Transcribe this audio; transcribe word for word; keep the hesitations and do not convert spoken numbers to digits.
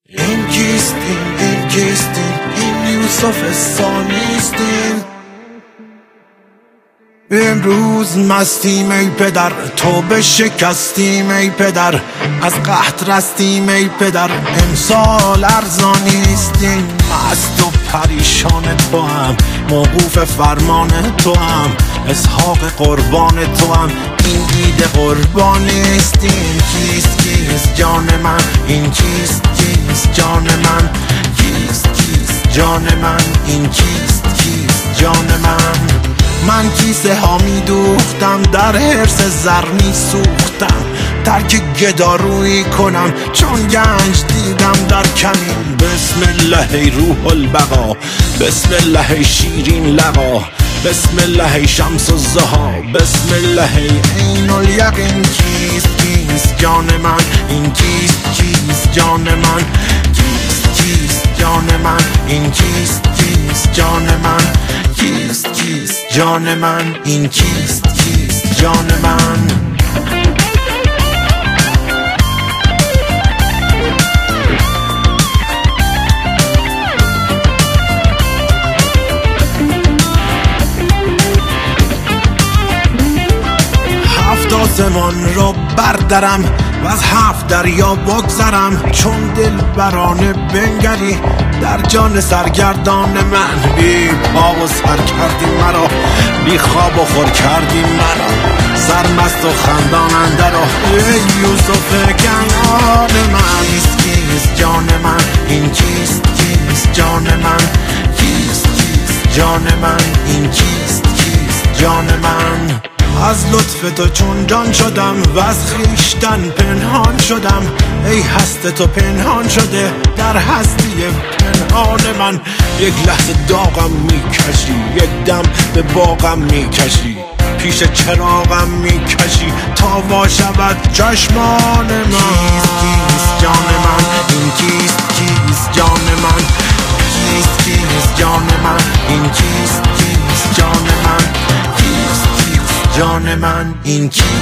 این کیستین این کیستین این یوسف ثانیستین. امروز مستیم ای پدر، تو به شکستیم ای پدر، از قحط رستیم ای پدر، امسال ارزانیستیم. مست و پریشان تو هم، موقوف فرمان تو هم، اسحاق قربان تو هم، این عید قربانیستیم. کیست کیست جان من، این کیست کیست جان من، کیست کیست جان من، این کیست کیست جان من. من کیسه ها می دوختم، در حرص زر می سوختم، ترک گدارویی کنم چون گنج دیدم در کمین. بسم الله ای روح البقا، بسم الله ای شیرین لقا، بسم الله ای شمس الضحی، بسم الله ای عین الیقین. کیست کیست جان من، این کیست کیست جان من، کیست کیست جان من، این کیست کیست جان من، کیست کیست جان من، این کیست کیست جان من. هفت آسمان رو بردرم و از هفت دریا بگذرم، چون دل برانه بنگری در جان سرگردان من. بی پا و سر کردی مرا، بی خواب و خور کردی مرا، سرمست و خندان اندر ای یوسف کنعان من. کیست کیست جان من، این کیست کیست جان من، کیست کیست جان من، این کیست کیست جان من. از لطف تو چون جان شدم و از خویشتن پنهان شدم، ای هست تو پنهان شده در هستی پنهان من. یک لحظه داغم میکشی، یک دم به باغم میکشی، پیش چراغم میکشی تا وا شود چشمان من. کیست کیست جان من، این کیست کیست جان من، کیست کیست جان من، این کیست کیست جان من، کیست کیست جان من، این کیست